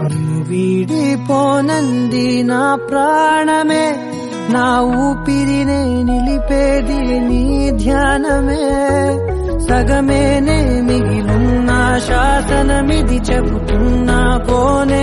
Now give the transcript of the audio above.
వీడిపోనంది నా ప్రాణమే, నా ఊపిరినే నిలిపేది నీ ధ్యానమే. సగమేనే మిగిలున్న శాసనమిది చెబుతున్నా పోనే